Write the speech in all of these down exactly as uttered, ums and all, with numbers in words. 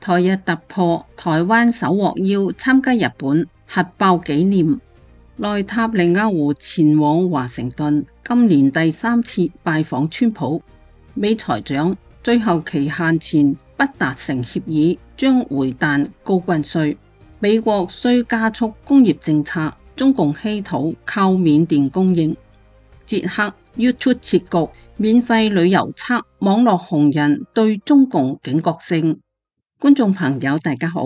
台日突破，台灣首獲邀參加日本核爆紀念。內塔尼亞胡前往華盛頓，今年第三次拜訪川普。美財長最後期限前不達成協議，將回彈高關稅。美國需加速工業政策，中共稀土靠緬甸供應。捷克 YouTube 設局，免費旅遊測網絡紅人對中共警覺性。觀眾朋友大家好。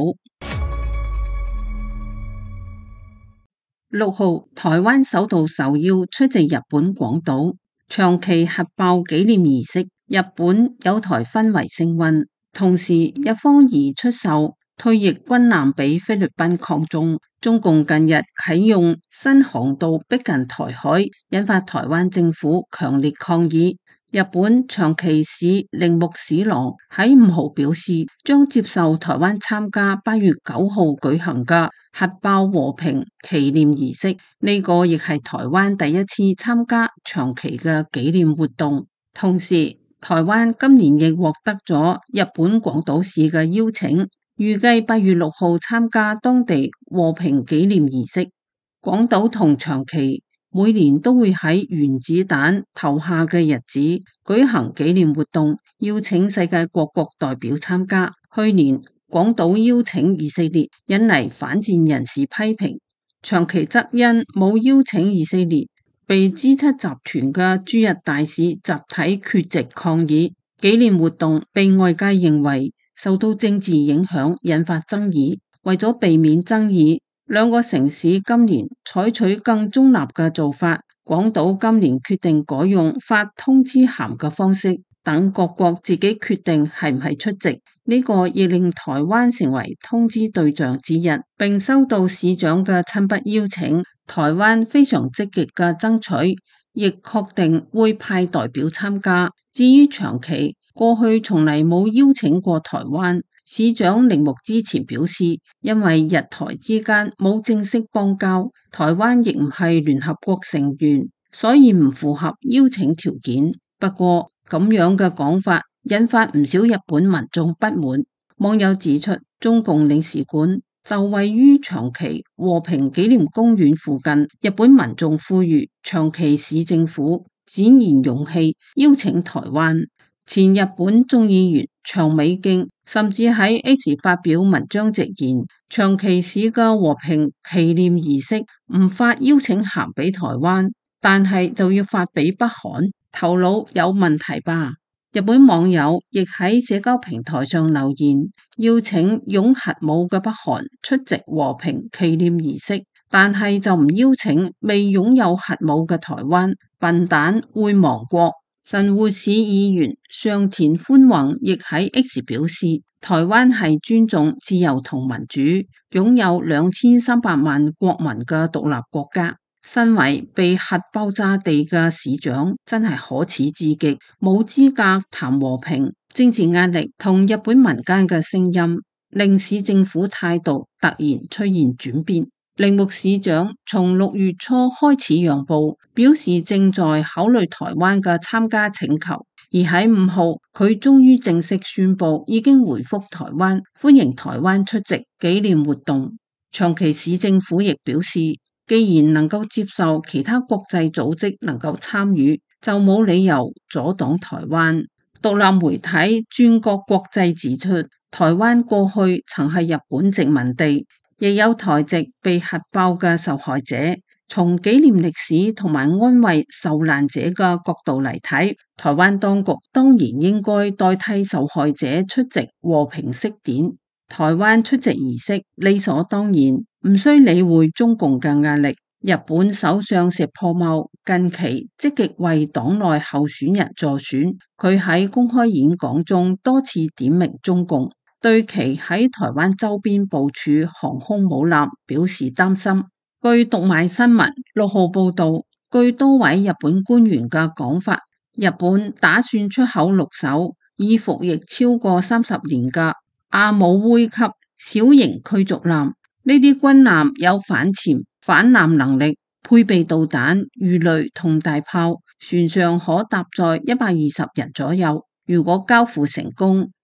六號，台灣首度受邀出席日本廣島長崎核爆紀念儀式，日本有台氛圍升溫，同時日方擬出售退役軍艦俾菲律賓抗中。中共近日啟用新航道逼近台海，引發台灣政府強烈抗議。日本長崎市鈴木史朗喺五號表示，將接受台灣參加八月九號舉行嘅核爆和平紀念儀式。呢、這個亦係台灣第一次參加長崎嘅紀念活動。同時，台灣今年亦獲得咗日本廣島市嘅邀請，預計八月六號參加當地和平紀念儀式。廣島同長崎每年都會喺原子彈投下嘅日子舉行紀念活動，邀請世界各國代表參加。去年廣島邀請以色列，引嚟反戰人士批評；長崎則因冇邀請以色列，被 G 七 集團嘅駐日大使集體缺席抗議。紀念活動被外界認為受到政治影響，引發爭議。為咗避免爭議，兩個城市今年採取更中立嘅做法。廣島今年決定改用發通知函嘅方式，等各國自己決定係唔係出席。呢、這個亦令台灣成為通知對象之一，並收到市長嘅親筆邀請。台灣非常積極嘅爭取，亦確定會派代表參加。至於長崎，過去從嚟冇邀請過台灣。市長鈴木之前表示，因為日台之間冇正式邦交，台灣亦唔係聯合國成員，所以唔符合邀請條件。不過咁樣嘅講法引發唔少日本民眾不滿。網友指出，中共領事館就位於長崎和平紀念公園附近，日本民眾呼籲長崎市政府展現勇氣，邀請台灣。前日本眾議員長美京甚至喺 X 發表文章直言，長崎市嘅和平紀念儀式唔發邀請函俾台灣，但係就要發俾北韓，頭腦有問題吧？日本網友亦喺社交平台上留言，邀請擁核武嘅北韓出席和平紀念儀式，但係就唔邀請未擁有核武嘅台灣，笨蛋會亡國。神戶市議員上田寬宏亦喺 X 表示，台灣係尊重自由同民主，擁有兩千三百萬國民嘅獨立國家。身為被核爆炸地嘅市長，真係可恥至極，冇資格談和平。政治壓力同日本民間嘅聲音，令市政府態度突然出現轉變。鈴木市長從六月初開始讓步，表示正在考慮台灣嘅參加請求，而喺五號佢終於正式宣布已經回覆台灣，歡迎台灣出席紀念活動。長崎市政府亦表示，既然能夠接受其他國際組織能夠參與，就冇理由阻擋台灣。獨立媒體轉角國際指出，台灣過去曾係日本殖民地，亦有台籍被核爆嘅受害者。從紀念歷史同埋安慰受難者嘅角度嚟睇，台灣當局當然應該代替受害者出席和平式典。台灣出席儀式理所當然，唔需理會中共嘅壓力。日本首相石破茂近期積極為黨內候選人助選，佢喺公開演講中多次點名中共，對其喺台灣周邊部署航空母艦表示擔心。據讀賣新聞六號報道，據多位日本官員嘅講法，日本打算出口六艘已服役超過三十年嘅阿姆威級小型驅逐艦。呢啲軍艦有反潛、反艦能力，配備導彈、魚雷同大炮，船上可搭載一百二十人左右。如果交付成功，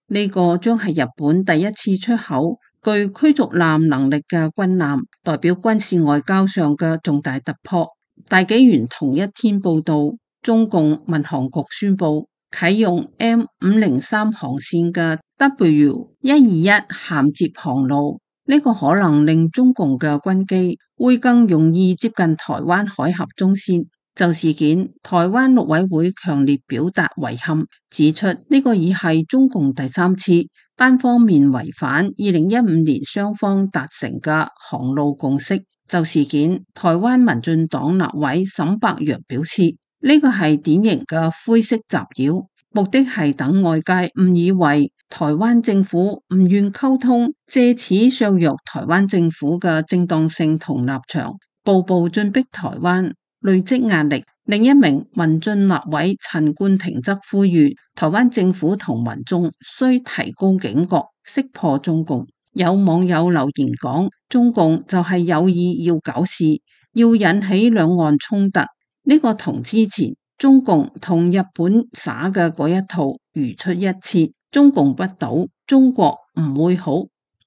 呢個將係日本第一次出口具驅逐艦能力嘅軍艦，代表軍事外交上嘅重大突破。大紀元同一天報道，中共民航局宣布啟用 M 五零三航線嘅 W 一二一銜接航路，呢、這個可能令中共嘅軍機會更容易接近台灣海峽中線。就事件，台灣陸委會強烈表達遺憾，指出呢個已係中共第三次單方面違反二零一五年雙方達成嘅航路共識。就事件，台灣民進黨立委沈伯洋表示，呢個係典型嘅灰色雜擾，目的係等外界誤以為台灣政府唔願溝通，借此削弱台灣政府嘅正當性同立場，步步進逼台灣，累積壓力。另一名民進立委陳冠廷則呼籲台灣政府同民眾需提高警覺，識破中共。有網友留言講，中共就係有意要搞事，要引起兩岸衝突。呢個同之前中共同日本耍嘅嗰一套如出一轍。中共不倒，中國唔會好。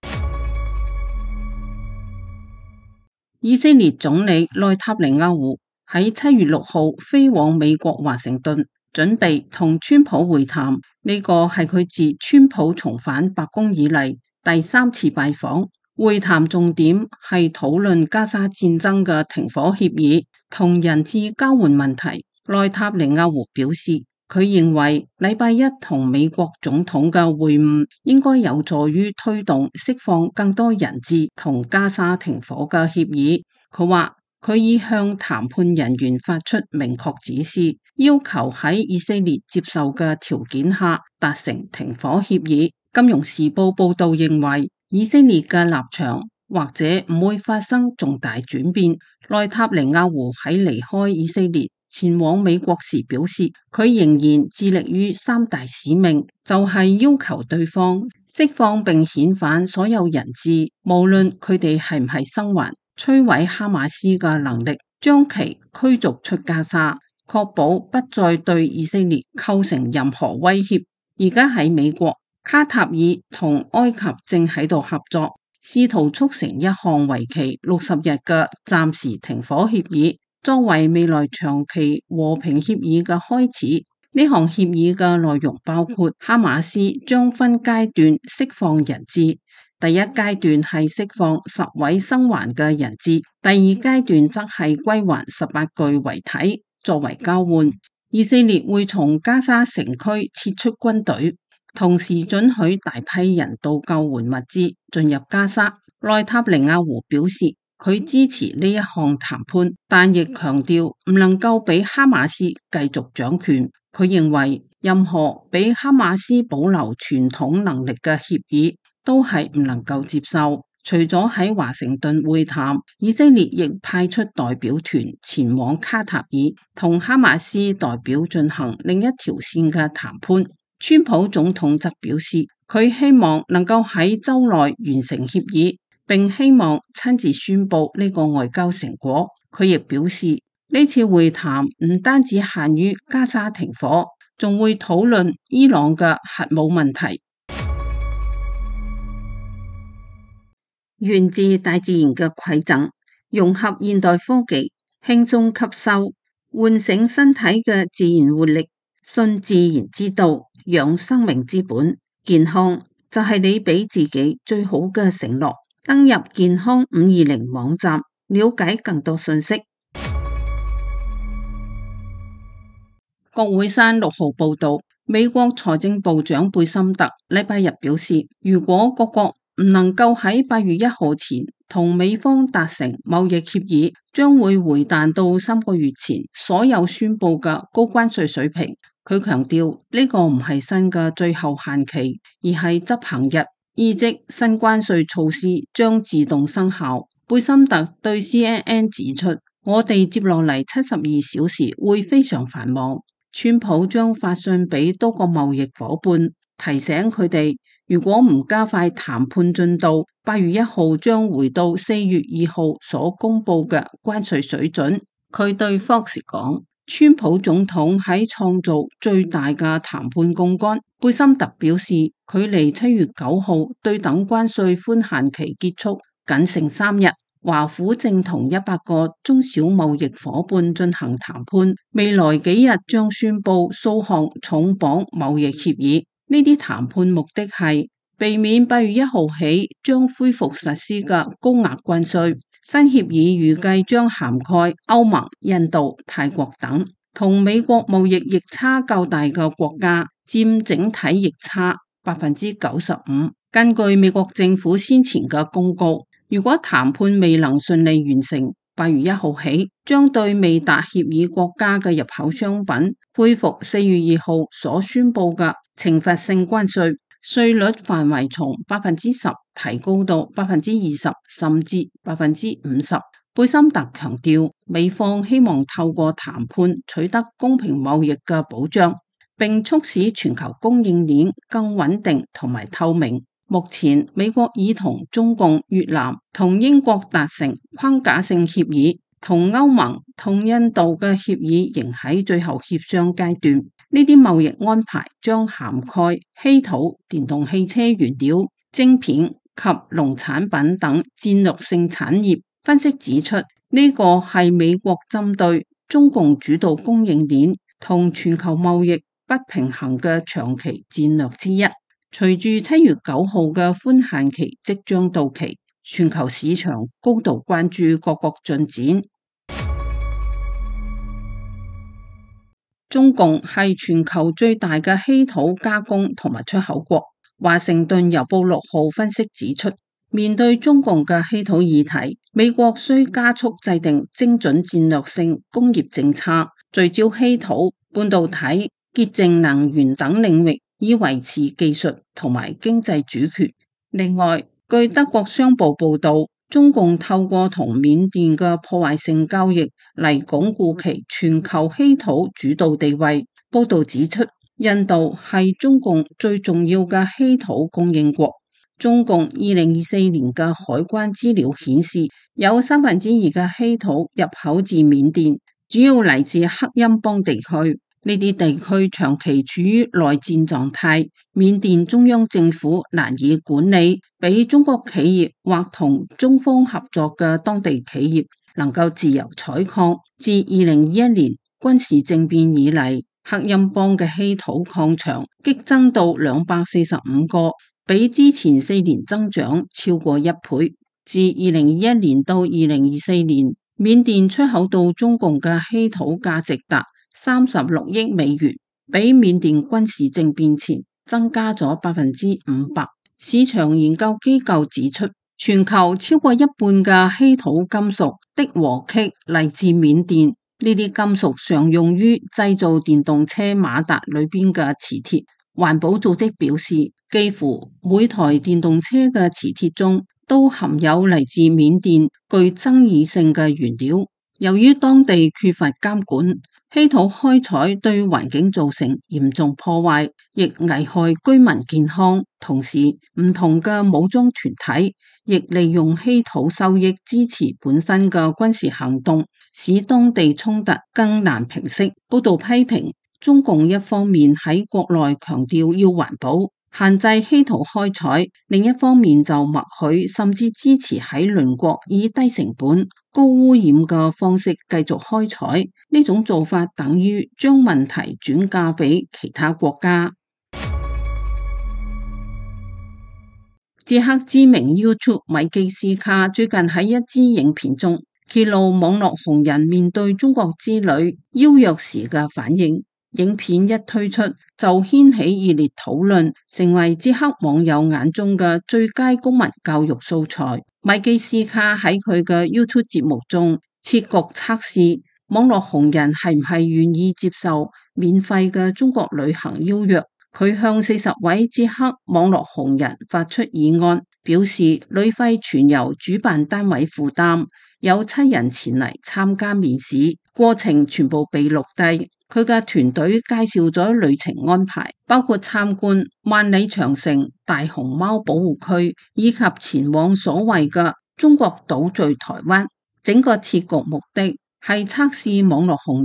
以色列總理內塔尼亞胡喺七月六號飛往美國華盛頓，準備同川普會談。呢個係佢自川普重返白宮以嚟第三次拜訪。會談重點係討論加沙戰爭嘅停火協議同人質交換問題。內塔尼亞胡表示，佢認為禮拜一同美國總統嘅會晤應該有助於推動釋放更多人質同加沙停火嘅協議。佢話佢已向談判人員發出明確指示，要求喺以色列接受嘅條件下達成停火協議。金融時報報道認為，以色列嘅立場或者唔會發生重大轉變。內塔尼亞胡喺離開以色列前往美國時表示，佢仍然致力於三大使命，就係要求對方釋放並遣返所有人質，無論佢哋係唔係生還，摧毀哈馬斯嘅能力，將其驅逐出加沙，確保不再對以色列構成任何威脅。而家喺美國，卡塔爾同埃及正喺度合作，試圖促成一項為期六十日嘅暫時停火協議，作為未來長期和平協議嘅開始。呢項協議嘅內容包括哈馬斯將分階段釋放人質，第一階段係釋放十位生還嘅人質，第二階段則係歸還十八具遺體作為交換。以色列會從加沙城區撤出軍隊，同時准許大批人道救援物資進入加沙。內塔尼亞胡表示，佢支持呢一項談判，但亦強調唔能夠俾哈馬斯繼續掌權。佢認為任何俾哈馬斯保留傳統能力嘅協議都係唔能夠接受。除咗喺華盛頓會談，以色列亦派出代表團前往卡塔爾，同哈馬斯代表進行另一條線嘅談判。川普總統則表示，佢希望能夠喺週內完成協議，並希望親自宣布呢個外交成果。佢亦表示，呢次會談唔單止限於加沙停火，仲會討論伊朗嘅核武問題。源自大自然嘅饋贈，融合現代科技，輕鬆吸收，喚醒身體嘅自然活力，信自然之道，養生命之本。健康就係你俾自己最好嘅承諾。登入健康五二零網站，了解更多信息。國會山六號報道，美國財政部長貝森特禮拜日表示，如果各國唔能夠喺八月一號前同美方達成貿易協議，將會回彈到三個月前所有宣布嘅高關稅水平。佢強調呢個唔係新嘅最後限期，而係執行日，意即新關稅措施將自動生效。貝森特對 C N N 指出，我哋接落嚟七十二小時會非常繁忙。川普將發信俾多個貿易夥伴，提醒佢哋如果唔加快談判進度，八月一號將回到四月二號所公布嘅關稅水準。佢對 Fox 講， 川普總統喺創造最大嘅談判槓桿。貝森特表示，距離七月九號對等關稅寬限期結束僅剩三日。華府正同一百個中小貿易夥伴進行談判，未來幾日將宣布數項重磅貿易協議。呢啲談判目的係避免八月一號起將恢復實施嘅高額關稅。新協議預計將涵蓋歐盟、印度、泰國等，同美國貿易逆差較大嘅國家，佔整體逆差百分之九十五。根據美國政府先前嘅公告，如果談判未能順利完成，八月一號起將對未達協議國家嘅入口商品恢復四月二號所宣布嘅懲罰性關稅。稅率範圍從百分之十提高到百分之二十，甚至百分之五十。貝森特強調，美方希望透過談判取得公平貿易嘅保障，並促使全球供應鏈更穩定同埋透明。目前，美國已同中共、越南同英國達成框架性協議，同歐盟同印度嘅協議仍喺最後協商階段。呢啲貿易安排將涵蓋稀土、電動汽車原料、晶片及農產品等戰略性產業。分析指出，呢個係美國針對中共主導供應鏈同全球貿易不平衡嘅長期戰略之一。隨住七月九號嘅寬限期即將到期，全球市場高度關注各國進展。中共係全球最大嘅稀土加工同埋出口國。華盛頓郵報六號分析指出，面對中共嘅稀土議題，美國需加速制定精準戰略性工業政策，聚焦稀土、半導體、潔淨能源等領域，以維持技術同埋經濟主權。另外，據德國商報報道，中共透過同緬甸嘅破壞性交易嚟鞏固其全球稀土主導地位。報道指出，印度係中共最重要嘅稀土供應國。中共二零二四年嘅海關資料顯示，有三分之二嘅稀土入口自緬甸，主要嚟自克欽邦地區。呢啲地區長期處於內戰狀態，緬甸中央政府難以管理，俾中國企業或同中方合作嘅當地企業能夠自由採礦。自二零二一年軍事政變以嚟，克欽邦嘅稀土礦場激增到兩百四十五個，比之前四年增長超過一倍。自二零二一年到二零二四年，緬甸出口到中共嘅稀土價值達三十六億美元，比緬甸軍事政變前增加咗百分之五百。市場研究機構指出，全球超過一半嘅稀土金屬的和銫嚟自緬甸，呢啲金屬常用於製造電動車馬達裏邊嘅磁鐵。環保組織表示，幾乎每台電動車嘅磁鐵中都含有嚟自緬甸具爭議性嘅原料。由於當地缺乏監管，稀土開採對環境造成嚴重破壞，亦危害居民健康。同時，唔同嘅武裝團體亦利用稀土收益支持本身嘅軍事行動，使當地衝突更難平息。報道批評中共一方面喺國內強調要環保，限制稀土開採，另一方面就默許甚至支持喺鄰國以低成本、高污染嘅方式繼續開採。呢種做法等於將問題轉嫁俾其他國家。捷克知名 YouTube 米基斯卡最近喺一支影片中揭露網絡紅人面對中國之旅邀約時嘅反應。影片一推出就掀起熱烈討論，成為捷克網友眼中嘅最佳公民教育素材。米基斯卡喺佢嘅 YouTube 節目中設局測試網絡紅人係唔係願意接受免費嘅中國旅行邀約。佢向四十位捷克網絡紅人發出議案，表示旅費全由主辦單位負擔，有七人前嚟參加面試，過程全部被錄低。佢嘅團隊介紹咗旅程安排，包括參觀萬里長城、大熊貓保護區，以及前往所謂嘅中國島嶼台灣。整個設局目的係測試網絡紅人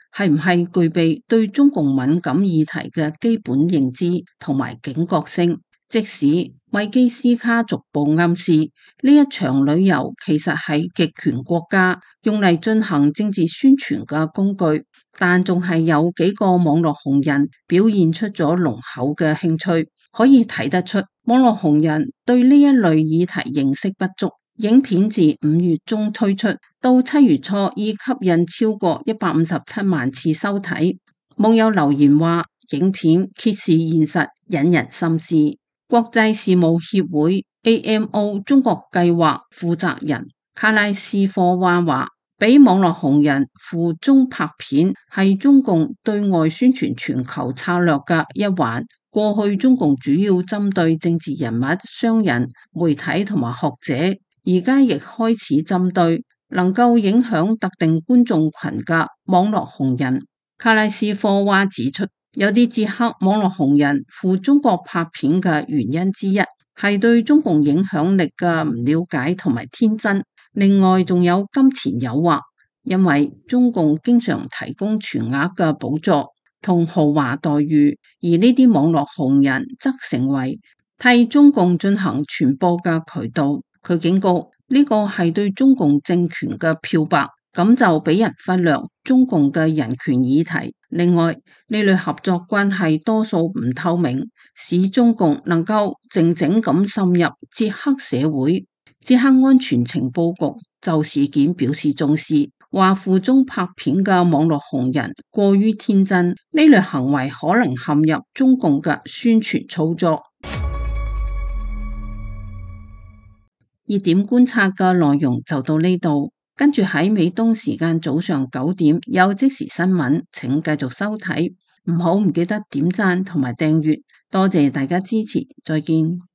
係唔係具備對中共敏感議題嘅基本認知同埋警覺性。即使維基斯卡逐步暗示呢一場旅遊其實係極權國家用嚟進行政治宣傳嘅工具，但仲係有幾個網絡紅人表現出咗濃厚嘅興趣，可以睇得出網絡紅人對呢一類議題認識不足。影片自五月中推出到七月初已吸引超過一百五十七萬次收睇。網友留言話，影片揭示現實，引人深思。國際事務協會 A M O 中國計劃負責人卡拉斯科娃話，俾網絡紅人赴中拍片係中共對外宣傳全球策略嘅一環。過去中共主要針對政治人物、商人、媒體同埋學者，而家亦開始針對能夠影響特定觀眾群嘅網絡紅人。卡拉斯科娃指出，有啲捷克網絡紅人赴中國拍片嘅原因之一係對中共影響力嘅唔了解同埋天真，另外仲有金錢誘惑，因為中共經常提供全額嘅補助同豪華待遇，而呢啲網絡紅人則成為替中共進行傳播嘅渠道。佢警告呢個係對中共政權嘅漂白，咁就俾人忽略中共嘅人權議題。另外，呢類合作關係多數唔透明，使中共能夠靜靜咁滲入捷克社會。捷克安全情報局就事件表示重視，話赴中拍片嘅網絡紅人過於天真，呢類行為可能陷入中共嘅宣傳操作。熱點觀察嘅內容就到呢度。跟住喺美東時間早上九點有即時新聞，請繼續收睇，唔好唔記得點讚同埋訂閱，多謝大家支持，再見。